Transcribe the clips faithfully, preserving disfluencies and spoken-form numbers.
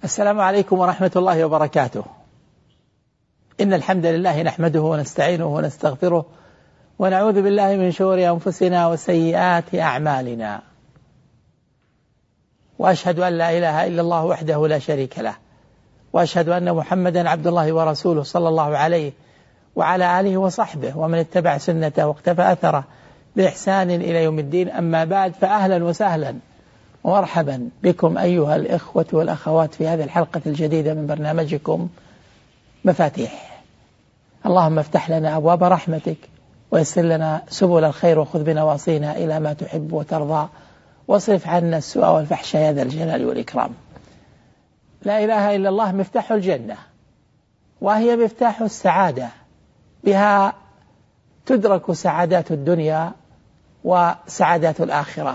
السلام عليكم ورحمة الله وبركاته. إن الحمد لله نحمده ونستعينه ونستغفره ونعوذ بالله من شرور أنفسنا وسيئات أعمالنا، وأشهد أن لا إله إلا الله وحده لا شريك له، وأشهد أن محمدا عبد الله ورسوله صلى الله عليه وعلى آله وصحبه ومن اتبع سنته واقتفى أثره بإحسان إلى يوم الدين. أما بعد، فأهلا وسهلا ومرحبا بكم أيها الإخوة والأخوات في هذه الحلقة الجديدة من برنامجكم مفاتيح. اللهم افتح لنا أبواب رحمتك ويسر لنا سبل الخير وخذ بنواصينا إلى ما تحب وترضى، واصرف عنا السوء والفحش يا ذا الجلال والإكرام. لا إله إلا الله مفتاح الجنة، وهي مفتاح السعادة، بها تدرك سعادات الدنيا وسعادات الآخرة.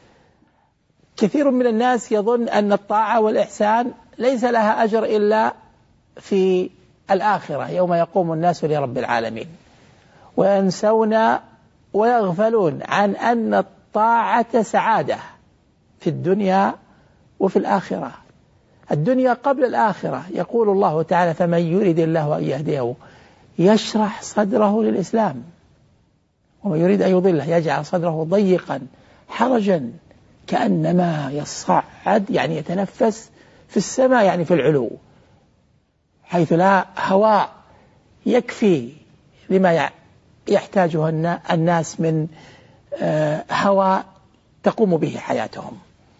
كثير من الناس يظن أن الطاعة والإحسان ليس لها أجر إلا في الآخرة يوم يقوم الناس لرب العالمين، وينسون ويغفلون عن أن الطاعة سعادة في الدنيا وفي الآخرة. الدنيا قبل الآخرة. يقول الله تعالى: فمن يريد الله أن يهديه يشرح صدره للإسلام، ومن يريد أن يضله يجعل صدره ضيقا حرجا كأنما يصعد، يعني يتنفس في السماء، يعني في العلو، حيث لا هواء يكفي لما يحتاجه الناس من هواء تقوم به حياتهم.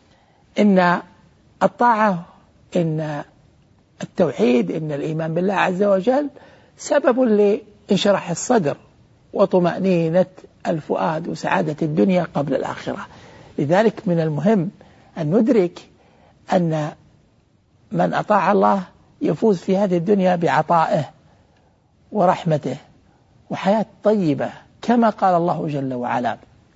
إن الطاعة، إن التوحيد، إن الإيمان بالله عز وجل سبب لانشراح الصدر وطمأنينة الفؤاد وسعادة الدنيا قبل الآخرة. لذلك من المهم أن ندرك أن من أطاع الله يفوز في هذه الدنيا بعطائه ورحمته وحياة طيبة، كما قال الله جل وعلا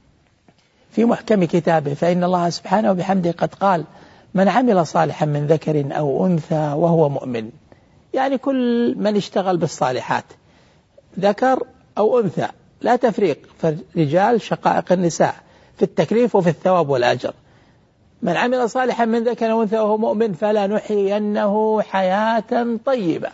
في محكم كتابه: فإن الله سبحانه وبحمده قد قال: من عمل صالحا من ذكر أو أنثى وهو مؤمن. يعني كل من اشتغل بالصالحات، ذكر أو أنثى، لا تفريق، فالرجال شقائق النساء في التكليف وفي الثواب والأجر. من عمل صالحا من ذكر أو أنثى وهو مؤمن فلنحيينه حياة طيبة.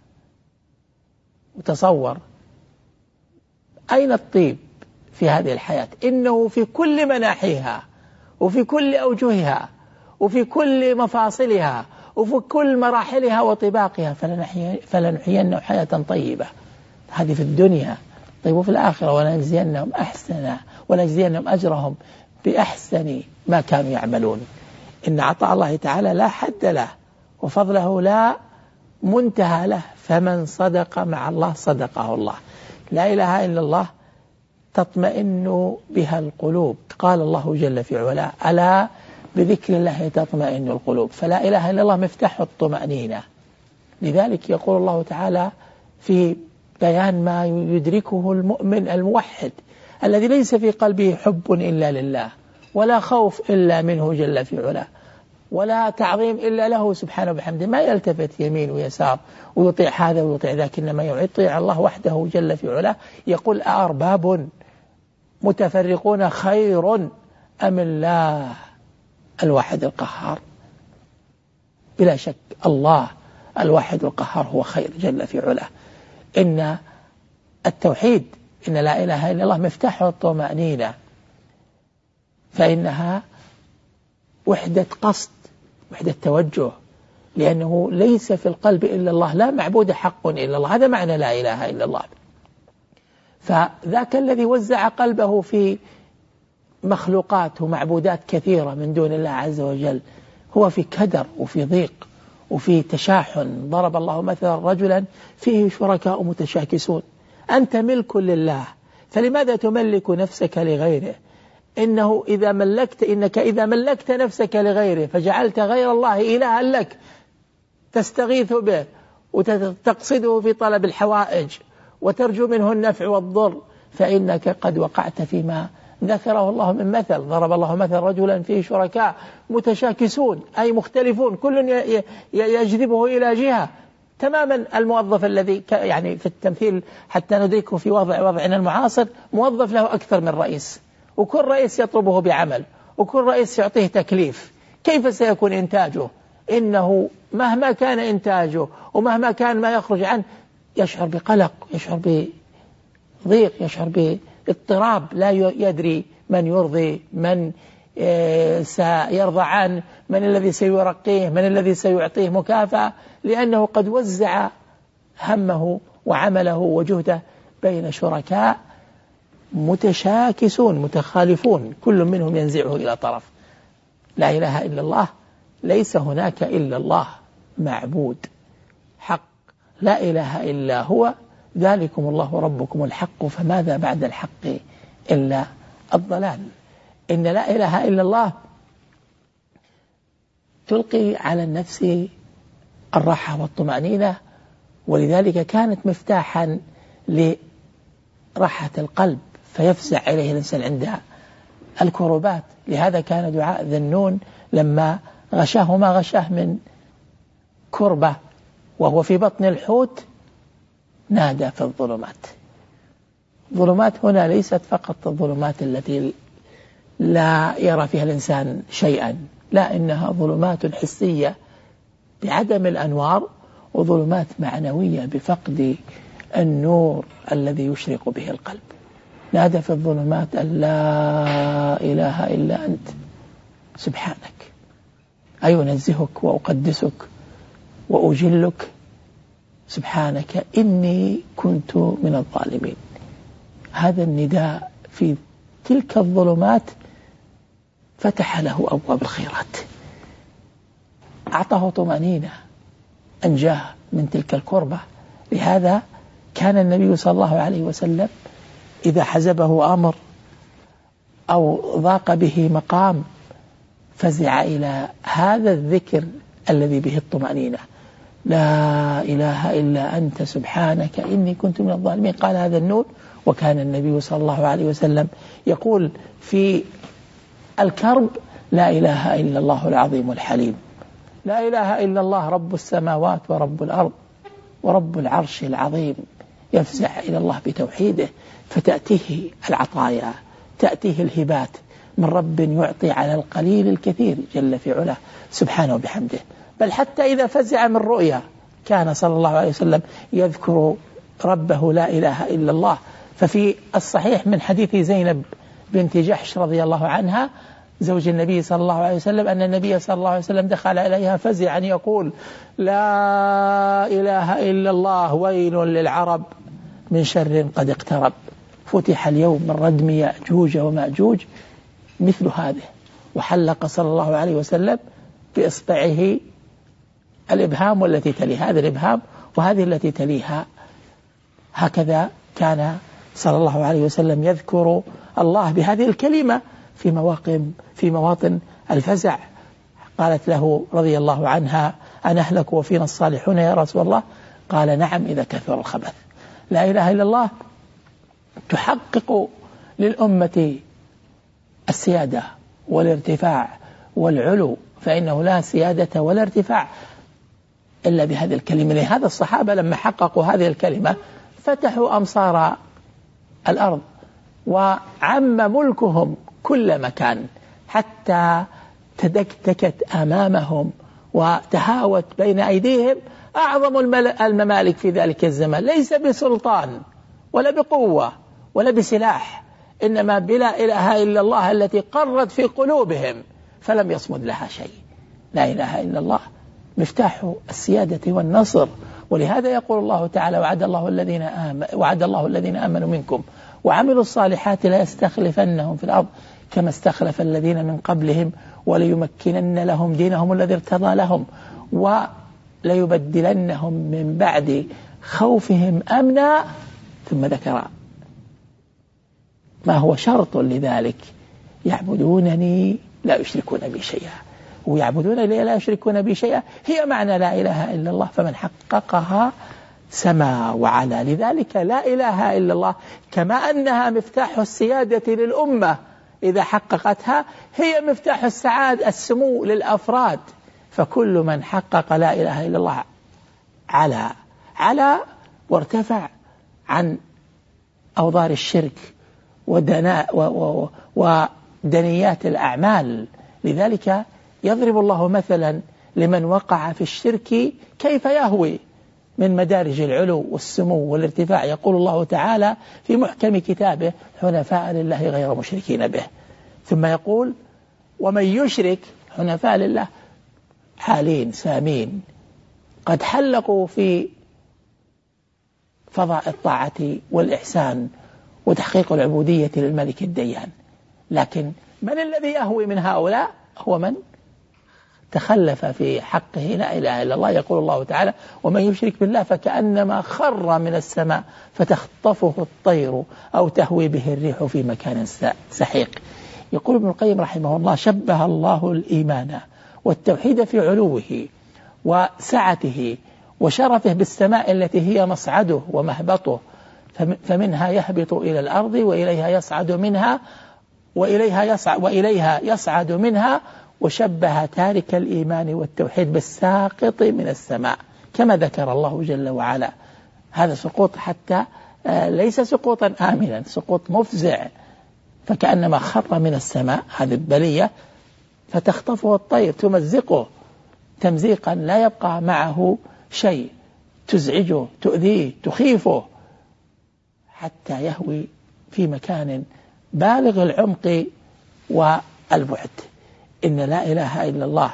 وتصور أين الطيب في هذه الحياة؟ إنه في كل مناحيها وفي كل أوجهها وفي كل مفاصلها وفي كل مراحلها وطباقها، فلنحيينه حياة طيبة. هذه في الدنيا. طيب وفي الآخرة: ولنجزينهم أحسن ولنجزينهم أجرهم بأحسن ما كانوا يعملون. إن عطاء الله تعالى لا حد له، وفضله لا منتهى له، فمن صدق مع الله صدقه الله. لا إله إلا الله تطمئن بها القلوب. قال الله جل في علاه: ألا بذكر الله تطمئن القلوب. فلا إله إلا الله مفتاح الطمأنينة. لذلك يقول الله تعالى في بيان ما يدركه المؤمن الموحد الذي ليس في قلبه حب إلا لله، ولا خوف إلا منه جل في علاه، ولا تعظيم إلا له سبحانه وبحمده، ما يلتفت يمين ويسار ويطيع هذا ويطيع ذاك، إنما يطيع الله وحده جل في علاه. يقول: أأرباب متفرقون خير أم الله الواحد القهار؟ بلا شك الله الواحد القهار هو خير جل في علاه. إن التوحيد، إن لا إله إلا الله مفتاح الطمأنينة، فإنها وحدة قصد، وحدة توجه، لأنه ليس في القلب إلا الله، لا معبود حق إلا الله. هذا معنى لا إله إلا الله. فذاك الذي وزع قلبه في مخلوقات ومعبودات كثيرة من دون الله عز وجل هو في كدر وفي ضيق وفي تشاحن. ضرب الله مثلا رجلا فيه شركاء متشاكسون. أنت ملك لله، فلماذا تملك نفسك لغيره؟ إنه إذا ملكت إنك إذا ملكت نفسك لغيره فجعلت غير الله إلها لك تستغيث به وتقصده في طلب الحوائج وترجو منه النفع والضر، فإنك قد وقعت فيما ذكره الله من مثل. ضرب الله مثل رجلا فيه شركاء متشاكسون، أي مختلفون، كل يجذبه إلى جهة. تماما الموظف الذي يعني في التمثيل حتى ندركه في وضع وضعنا المعاصر، موظف له أكثر من رئيس، وكل رئيس يطلبه بعمل، وكل رئيس يعطيه تكليف. كيف سيكون إنتاجه إنه مهما كان إنتاجه ومهما كان ما يخرج عنه يشعر بقلق، يشعر بضيق، يشعر باضطراب، لا يدري من يرضي، من سيرضى عنه، من الذي سيرقيه، من الذي سيعطيه مكافأة، لأنه قد وزع همه وعمله وجهده بين شركاء متشاكسون متخالفون، كل منهم ينزعه إلى طرف. لا إله إلا الله، ليس هناك إلا الله معبود حق، لا إله إلا هو، ذلكم الله ربكم الحق، فماذا بعد الحق إلا الضلال. إن لا إله إلا الله تلقي على النفس الراحة والطمأنينة، ولذلك كانت مفتاحا لراحة القلب، فيفزع إليه الإنسان عند الكروبات. لهذا كان دعاء ذي النون لما غشاه ما غشاه من كربة وهو في بطن الحوت نادى في الظلمات. ظلمات هنا ليست فقط الظلمات التي لا يرى فيها الإنسان شيئا، لا، إنها ظلمات حسية بعدم الأنوار، وظلمات معنوية بفقد النور الذي يشرق به القلب. نادى في الظلمات أن لا إله إلا أنت سبحانك، أي أنزهك وأقدسك وأجلك، سبحانك إني كنت من الظالمين. هذا النداء في تلك الظلمات فتح له أبواب الخيرات، أعطاه طمأنينة، أنجاه من تلك الكربة. لهذا كان النبي صلى الله عليه وسلم إذا حزبه أمر أو ضاق به مقام فزع إلى هذا الذكر الذي به الطمأنينة، لا إله إلا أنت سبحانك إني كنت من الظالمين. قال هذا النون. وكان النبي صلى الله عليه وسلم يقول في الكرب لا إله إلا الله العظيم الحليم، لا إله إلا الله رب السماوات ورب الأرض ورب العرش العظيم. يفزع إلى الله بتوحيده، فتأتيه العطايا، تأتيه الهبات من رب يعطي على القليل الكثير جل في علاه سبحانه وبحمده. بل حتى إذا فزع من رؤيا كان صلى الله عليه وسلم يذكر ربه لا إله إلا الله. ففي الصحيح من حديث زينب بنت جحش رضي الله عنها زوج النبي صلى الله عليه وسلم أن النبي صلى الله عليه وسلم دخل إليها فزعا يقول لا إله إلا الله ويل للعرب من شر قد اقترب. فتح اليوم من ردم يأجوج ومأجوج مثل هذه. وحلق صلى الله عليه وسلم بإصبعه الإبهام والتي تليها، هذا الإبهام وهذه التي تليها. هكذا كان صلى الله عليه وسلم يذكر الله بهذه الكلمة في مواطن في مواطن الفزع. قالت له رضي الله عنها أن أهلك وفينا الصالحون يا رسول الله؟ قال نعم إذا كثر الخبث. لا إله إلا الله تحقق للأمة السيادة والارتفاع والعلو، فإنه لا سيادة ولا ارتفاع إلا بهذه الكلمة. لهذا الصحابة لما حققوا هذه الكلمة فتحوا أمصار الأرض وعم ملكهم كل مكان، حتى تدكتكت أمامهم وتهاوت بين أيديهم أعظم الممالك في ذلك الزمان، ليس بسلطان ولا بقوة ولا بسلاح، إنما بلا إله إلا الله التي قرت في قلوبهم فلم يصمد لها شيء. لا إله إلا الله مفتاح السيادة والنصر. ولهذا يقول الله تعالى وعد الله الذين آمنوا وعد الله الذين آمنوا منكم وعملوا الصالحات لا يستخلفنهم في الأرض كما استخلف الذين من قبلهم وليمكنن لهم دينهم الذي ارتضى لهم وليبدلنهم من بعد خوفهم أمنا. ثم ذكر ما هو شرط لذلك: يعبدونني لا يشركون بي شيئا. ويعبدونني لا يشركون بي شيئا هي معنى لا إله إلا الله، فمن حققها سما وعلا. لذلك لا إله إلا الله كما أنها مفتاح السيادة للأمة إذا حققتها، هي مفتاح السعادة السمو للأفراد. فكل من حقق لا إله إلا الله على على وارتفع عن أوضار الشرك ودناء ودنيات الأعمال. لذلك يضرب الله مثلا لمن وقع في الشرك كيف يهوي من مدارج العلو والسمو والارتفاع. يقول الله تعالى في محكم كتابه: حنفاء لله غير مشركين به. ثم يقول: ومن يشرك، حنفاء لله حالين سامين قد حلقوا في فضاء الطاعة والإحسان وتحقيق العبودية للملك الديان. لكن من الذي يهوي من هؤلاء؟ هو من تخلف في حقه لا إله إلا الله. يقول الله تعالى: ومن يشرك بالله فكأنما خر من السماء فتخطفه الطير أو تهوي به الريح في مكان سحيق. يقول ابن القيم رحمه الله: شبه الله الإيمان والتوحيد في علوه وسعته وشرفه بالسماء التي هي مصعده ومهبطه، فمنها يهبط إلى الأرض وإليها يصعد منها وإليها يصعد, وإليها يصعد منها وشبه تارك الإيمان والتوحيد بالساقط من السماء كما ذكر الله جل وعلا. هذا سقوط حتى ليس سقوطا آمنا، سقوط مفزع، فكأنما خر من السماء، هذه البلية، فتخطفه الطير تمزقه تمزيقا لا يبقى معه شيء، تزعجه تؤذيه تخيفه حتى يهوي في مكان بالغ العمق والبعد. إن لا إله إلا الله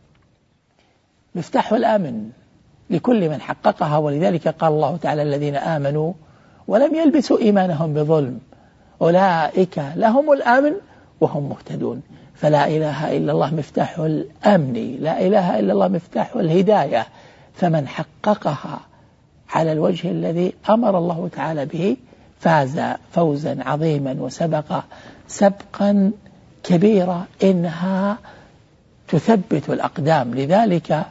مفتاح الأمن لكل من حققها، ولذلك قال الله تعالى: الذين آمنوا ولم يلبسوا إيمانهم بظلم أولئك لهم الأمن وهم مهتدون. فلا إله إلا الله مفتاح الأمن، لا إله إلا الله مفتاح الهداية، فمن حققها على الوجه الذي أمر الله تعالى به فاز فوزا عظيما وسبق سبقا كبيرا إنها تثبت الأقدام. لذلك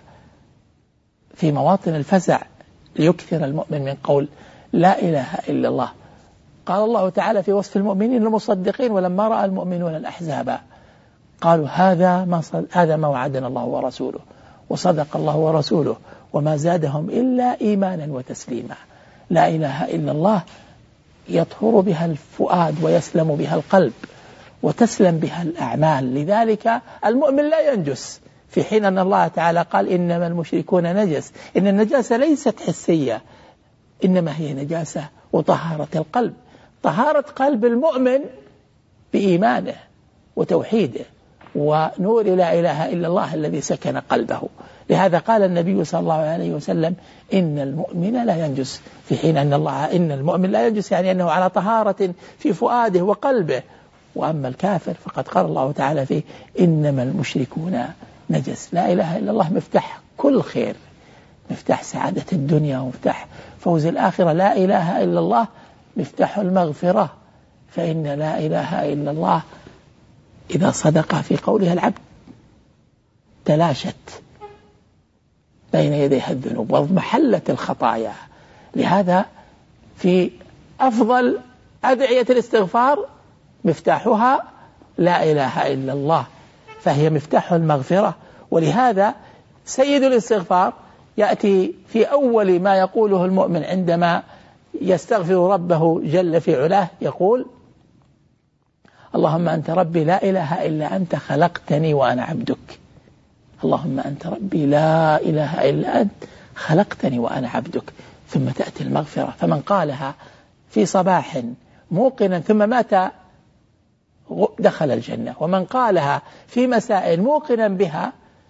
في مواطن الفزع ليكثر المؤمن من قول لا إله إلا الله. قال الله تعالى في وصف المؤمنين المصدقين: ولما رأى المؤمنون الأحزاب قالوا هذا ما هذا ما وعدنا الله ورسوله وصدق الله ورسوله وما زادهم إلا إيمانا وتسليما. لا إله إلا الله يطهر بها الفؤاد ويسلم بها القلب وتسلم بها الأعمال. لذلك المؤمن لا ينجس، في حين أن الله تعالى قال: إنما المشركون نجس. إن النجاسة ليست حسية، إنما هي نجاسة وطهارة القلب. طهارة قلب المؤمن بإيمانه وتوحيده ونور لا إله إلا الله الذي سكن قلبه. لهذا قال النبي صلى الله عليه وسلم: إن المؤمن لا ينجس، في حين أن الله إن المؤمن لا ينجس يعني أنه على طهارة في فؤاده وقلبه. وأما الكافر فقد قال الله تعالى فيه: إنما المشركون نجس. لا إله إلا الله مفتاح كل خير، مفتاح سعادة الدنيا ومفتاح فوز الآخرة. لا إله إلا الله مفتاح المغفرة، فإن لا إله إلا الله إذا صدق في قولها العبد تلاشت بين يديها الذنوب واضمحلت الخطايا. لهذا في أفضل أدعية الاستغفار مفتاحها لا إله إلا الله، فهي مفتاح المغفرة. ولهذا سيد الاستغفار يأتي في أول ما يقوله المؤمن عندما يستغفر ربه جل في علاه، يقول: اللهم أنت ربي لا إله إلا أنت خلقتني وأنا عبدك. اللهم أنت ربي لا إله إلا أنت خلقتني وأنا عبدك. ثم تأتي المغفرة، فمن قالها في صباح موقنا ثم مات دخل الجنة، ومن قالها في مساء موقنا بها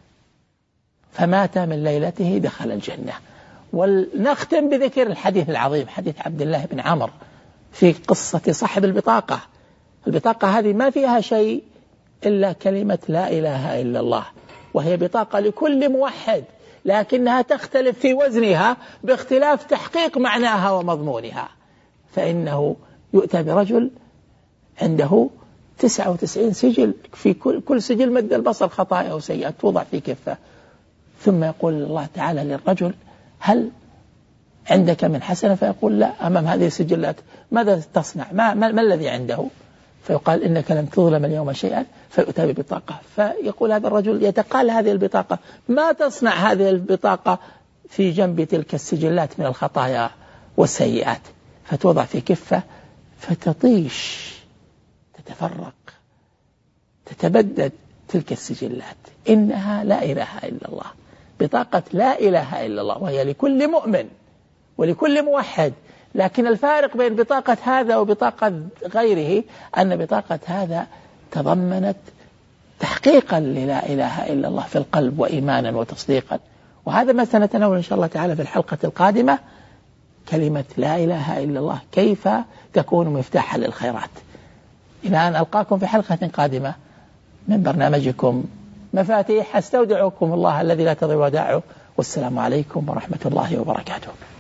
فمات من ليلته دخل الجنة. ونختم بذكر الحديث العظيم، حديث عبد الله بن عمرو في قصة صاحب البطاقة. البطاقة هذه ما فيها شيء إلا كلمة لا إله إلا الله، وهي بطاقة لكل موحد، لكنها تختلف في وزنها باختلاف تحقيق معناها ومضمونها. فإنه يؤتى برجل عنده تسعة وتسعين سجل، في كل, كل سجل مد البصر خطايا وسيئات توضع في كفة، ثم يقول الله تعالى للرجل: هل عندك من حسنة؟ فيقول: لا. أمام هذه السجلات ماذا تصنع؟ ما, ما, ما الذي عنده؟ فيقال: إنك لم تظلم اليوم شيئا. فيؤتى ببطاقة، فيقول هذا الرجل يتقال هذه البطاقة: ما تصنع هذه البطاقة في جنب تلك السجلات من الخطايا والسيئات؟ فتوضع في كفة فتطيش، تتفرق، تتبدد تلك السجلات. إنها لا إله إلا الله. بطاقة لا إله إلا الله، وهي لكل مؤمن ولكل موحد. لكن الفارق بين بطاقة هذا وبطاقة غيره أن بطاقة هذا تضمنت تحقيقا للا إله إلا الله في القلب وإيمانا وتصديقا. وهذا ما سنتناول إن شاء الله تعالى في الحلقة القادمة، كلمة لا إله إلا الله كيف تكون مفتاحا للخيرات. إلى أن ألقاكم في حلقة قادمة من برنامجكم مفاتيح، أستودعكم الله الذي لا تضيع ودائعه، والسلام عليكم ورحمة الله وبركاته.